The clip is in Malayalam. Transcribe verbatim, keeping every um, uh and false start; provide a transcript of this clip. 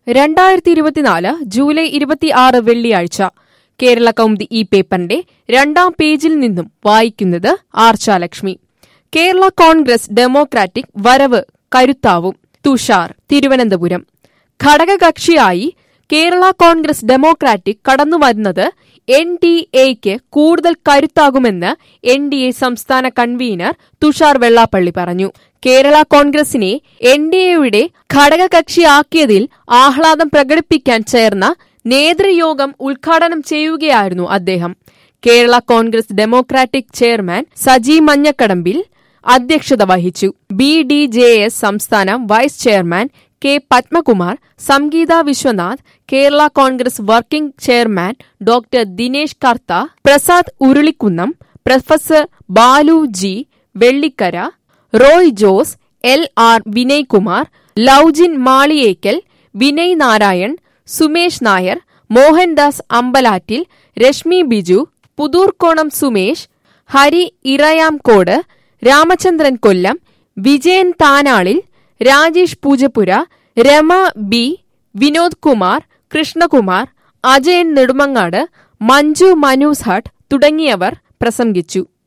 രണ്ടായിരത്തി ഇരുപത്തിനാല് ജൂലൈ ഇരുപത്തിയാറ് വെള്ളിയാഴ്ച കേരള കൗമുദി ഈ പേപ്പറിന്റെ രണ്ടാം പേജിൽ നിന്നും വായിക്കുന്നത് ആർച്ചാലക്ഷ്മി. കേരള കോൺഗ്രസ് ഡെമോക്രാറ്റിക് വരവ് കരുത്താവും. തുഷാർ, തിരുവനന്തപുരം. ഘടകകക്ഷിയായി കേരള കോൺഗ്രസ് ഡെമോക്രാറ്റിക് കടന്നുവരുന്നത് എൻ ഡി എക്ക് കൂടുതൽ കരുത്താകുമെന്ന് എൻ ഡി എ സംസ്ഥാന കൺവീനർ തുഷാർ വെള്ളാപ്പള്ളി പറഞ്ഞു. കേരള കോൺഗ്രസിനെ എൻ ഡി എയുടെ ഘടകകക്ഷിയാക്കിയതിൽ ആഹ്ലാദം പ്രകടിപ്പിക്കാൻ ചേർന്ന നേതൃയോഗം ഉദ്ഘാടനം ചെയ്യുകയായിരുന്നു അദ്ദേഹം. കേരള കോൺഗ്രസ് ഡെമോക്രാറ്റിക് ചെയർമാൻ സജി മഞ്ഞക്കടമ്പിൽ അധ്യക്ഷത വഹിച്ചു. ബി ഡി ജെ എസ് സംസ്ഥാന vice chairman K Padmakumar, Sangeetha Viswanath, Kerala Congress working chairman doctor Dinesh Kartha, Prasad Urulikkunnam, professor Balu G Vellikkara, Roy Jose, L R Vinaykumar, Loujin Maliyekkal, Vinay Narayan, Sumesh Nair, Mohandas Ambalattil, Reshmi Biju, Puthoorkonam Sumesh, Hari Irayamkode, Ramachandran Kollam, Vijayan Thanalil, Rajesh Poojappura, Rama B, Vinod Kumar, Krishnakumar, Ajayan Nedumangad, Manju Manu's hut തുടങ്ങിയവർ പ്രസംഗിച്ചു.